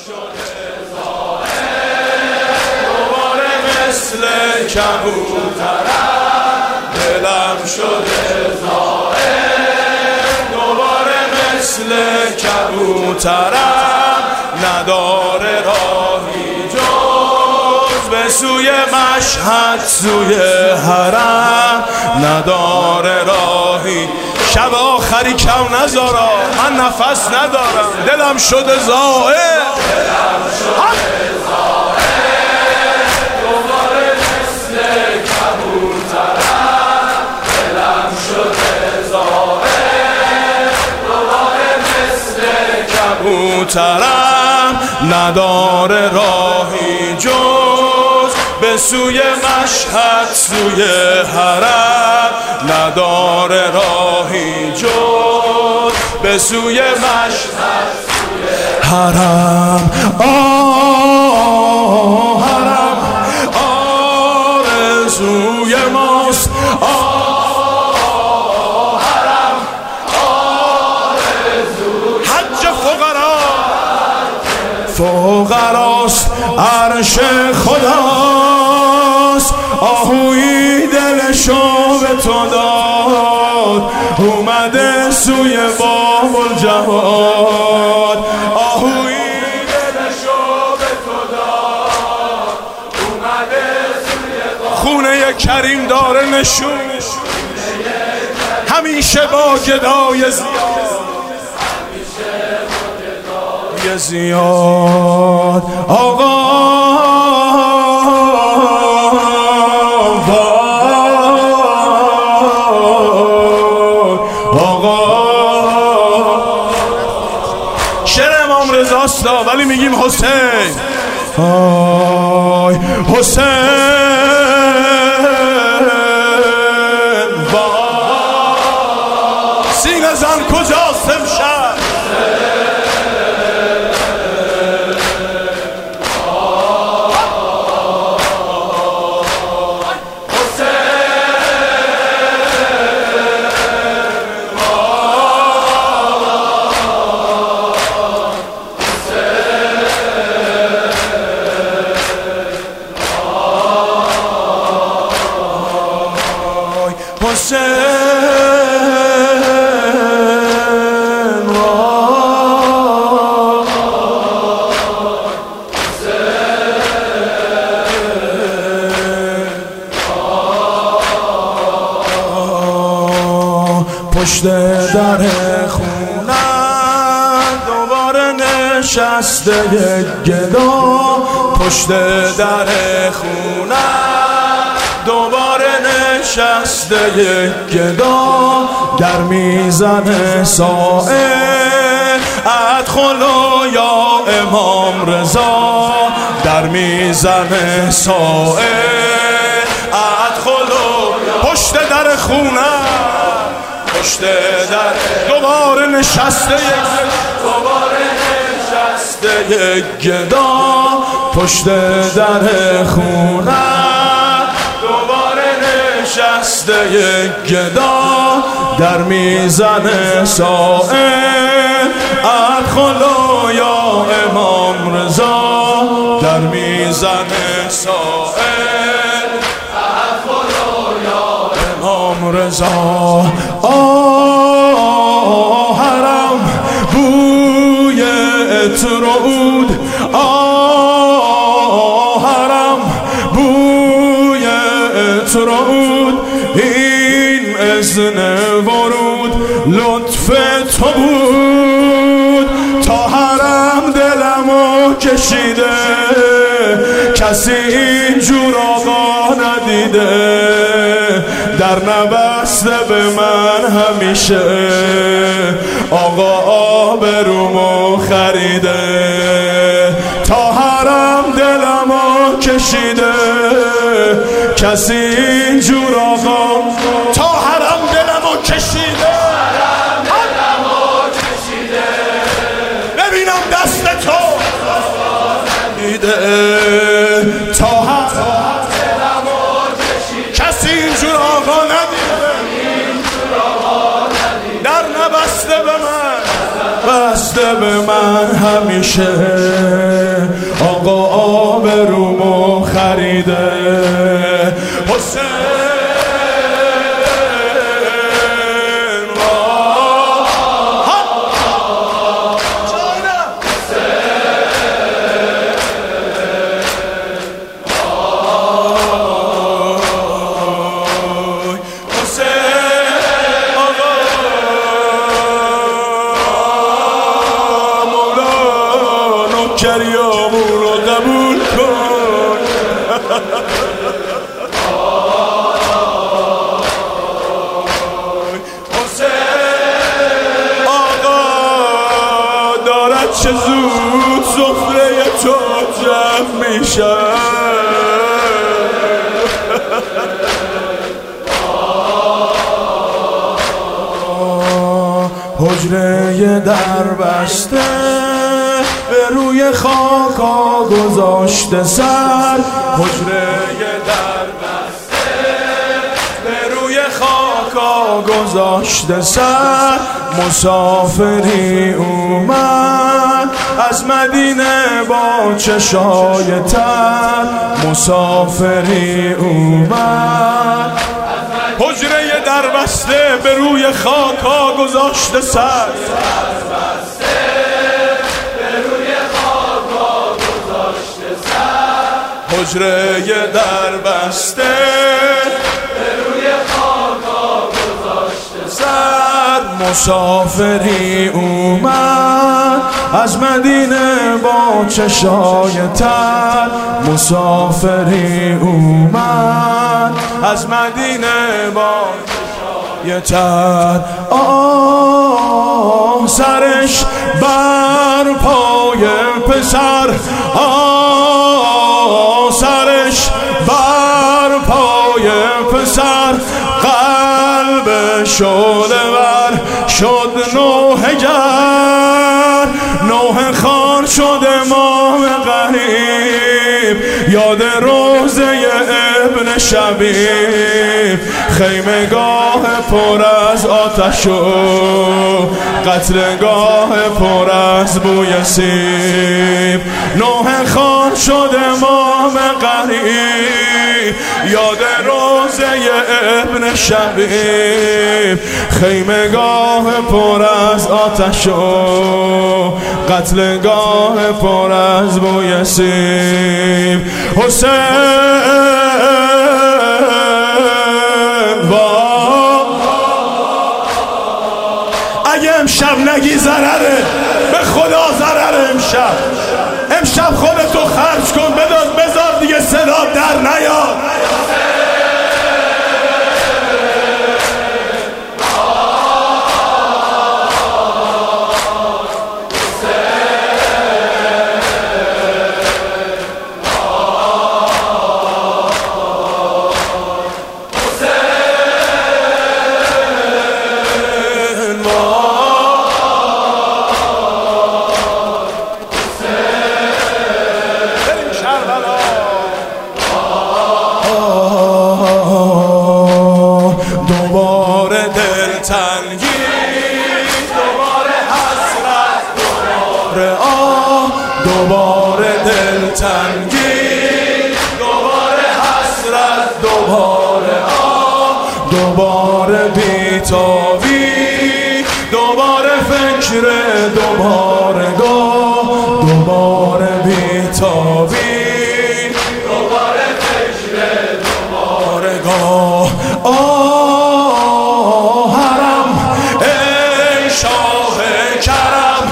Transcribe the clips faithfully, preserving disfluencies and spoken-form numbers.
شده زائر دوباره مثل کبوترم دلم شده زائر دوباره مثل کبوترم نداره راهی جز به سوی مشهد سوی حرم نداره راهی شب آخری کم نذارا من نفس ندارم دلم شده زائر دلم شده زائر دوباره مثل کبوترم دلم شده زائر دوباره مثل کبوترم نداره راهی جز به سوی مشهد سوی حرم نداره راهی جز به سوی مشهد سوی حرم آه حرم آرزوی ماست آه حرم آرزوی حج فقرا فقراست عرش خداست آهوی دلشو به تو داد اومده سوی باب الجهاد آهوی دلشو به تو داد اومده سوی باب خونه کریم داره نشون همیشه با گدای زیاد همیشه زیاد آقا رضاستا ولی میگیم حسین آی حسین با سینه زن کجاست امشب حسین پشت در خونه دوباره نشسته یک گدا پشت در خونه دوباره نشسته یک گدا در میزنه سائل ادخلوا یا امام رضا در میزنه سائل ادخلوا پشت در خونه پشت در دوباره نشسته یک دوباره نشسته یک گدا پشت در خونه نشسته یک گدا در میزنه سائل ادخلوا یا امام رضا در میزنه سائل ادخلوا یا امام رضا آه حرم بوی عطر و عود آه حرم بوی عطر و عود این اذن ورود لطف تو بود تا حرم دلمو کشیده کسی اینجور آقا ندیده در نبسته به من همیشه آقا آبرومو خریده تا حرم دلمو کشیده کسی اینجور آقا تا حرم دلمو کشیده ببینم دست تو دیده تا حرم دلمو کشیده کسی اینجور آقا ندیده در نبسته به من بسته به من همیشه آبرومو خریده حسین کریامون رو قبول کن حسین آقا دارد چه زود سفره تو جمع میشه حجره در بسته به روی خاکا گذاشته سر حجره در بسته به روی خاکا گذاشته سر مسافری اومد از مدینه با چشای تر مسافری اومد حجره در بسته به روی خاکا گذاشته سر حجره در بسته به روی خاکا گذاشته سر مسافری اومد از مدینه با چشای تر مسافری اومد از مدینه با چشای تر آه سرش بر پای پسر آه سرش بر پای پسر قلب شعله ور شد نوحه گر نوحه خان شد امام غریب یاد روزه ابن شبیب خیمگاه پر از آتش و قتلگاه پر از بوی سیب نوحه خان شد امام غریب یاد روزه ابن شبیب خیمگاه پر از آتش و قتلگاه پر از بوی سیب حسین اگه امشب نگی ضرره به خدا ضرره امشب امشب خودتو خرج کن بداد بذار دیگه صدا در نیاد دوباره دلتنگی دوباره حسرت دوباره آه دوباره دلتنگی دوباره حسرت دوباره آه دوباره بیتابی دوباره فکر دوباره گاه دوباره بیتابی دوباره فکر دوباره گاه آه حرم ای شاه کرم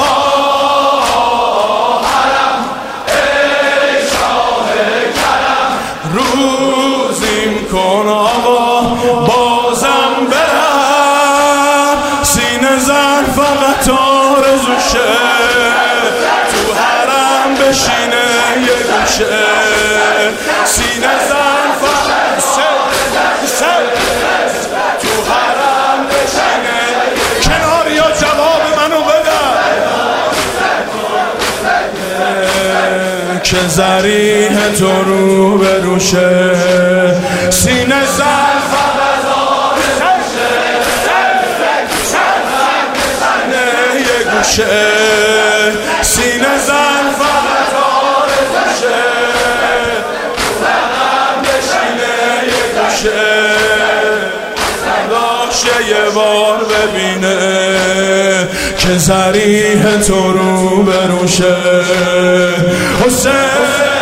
آه حرم ای شاه کرم روزیم کن آقا بازم برم سینه زن فقط آرزوشه تو حرم بشینه یه گوشه سینه زن فقط تو حرم بشینه کنار یا جواب منو بدن که ذریح تو رو بروشه سینه زن فقط آرزوشه یه گوشه سینه زن فقط آرزوشه ببینه که ذریح تو رو بروشه. حسین